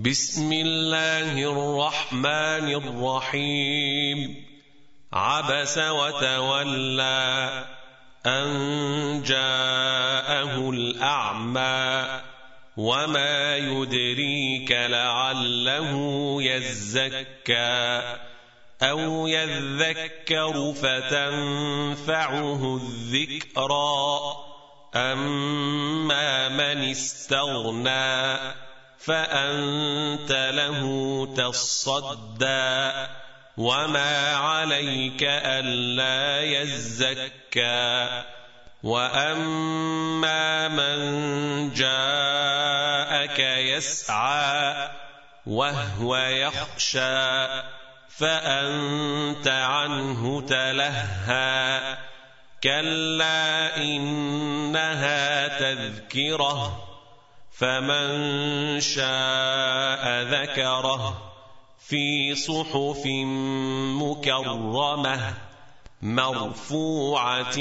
بسم الله الرحمن الرحيم. عبس وتولى أن جاءه الأعمى وما يدريك لعله يزكى أو يذكر فتنفعه الذكرى أما من استغنى فأنت له تصدى وما عليك ألا يزكى وأما من جاءك يسعى وهو يخشى فأنت عنه تلهى كلا إنها تذكرة فمن شاء ذكره في صحف مكرمة مرفوعة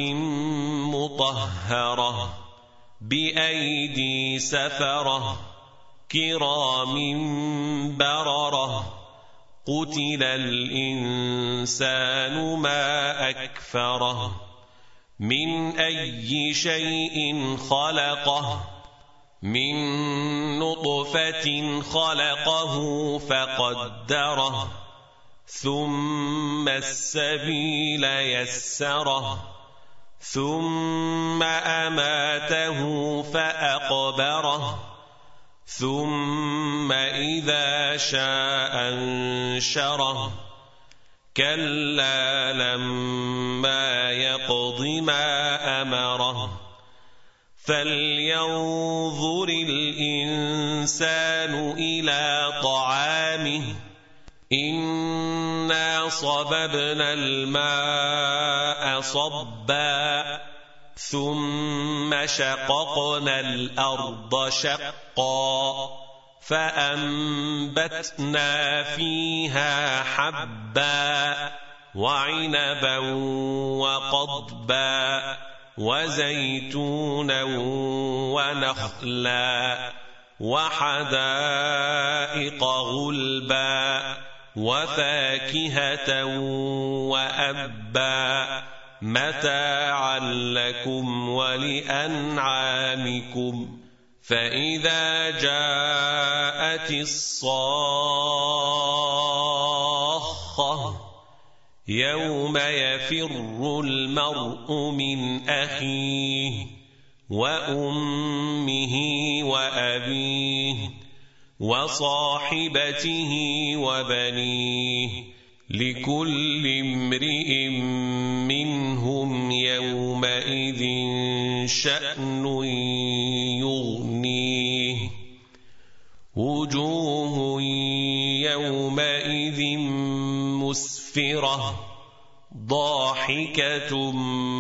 مطهرة بأيدي سفرة كرام بررة قتل الإنسان ما أكفره من أي شيء خلقه من نطفة خلقه فقدره ثم السبيل يسره ثم أماته فأقبره ثم إذا شاء أنشره كلا لما يقض ما أمره فلينظر الإنسان إلى طعامه إنا صببنا الماء صبا ثم شققنا الأرض شقا فأنبتنا فيها حبا وعنبا وقضبا وزيتونا ونخلا وحدائق غلبا وفاكهة وأبا متاعا لكم ولأنعامكم فإذا جاءت الصاخة يوم يفر المرء من أخيه وأمه وأبيه وصاحبته وبنيه لكل امرئ منهم يومئذ شأن يغنيه وجوه يومئذ مسفرة ضاحكة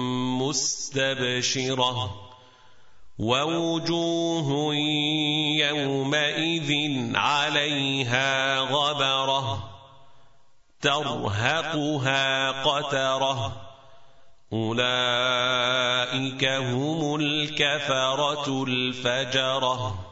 مستبشرة ووجوه يومئذ عليها غبرة ترهقها قترة أولئك هم الكفرة الفجرة.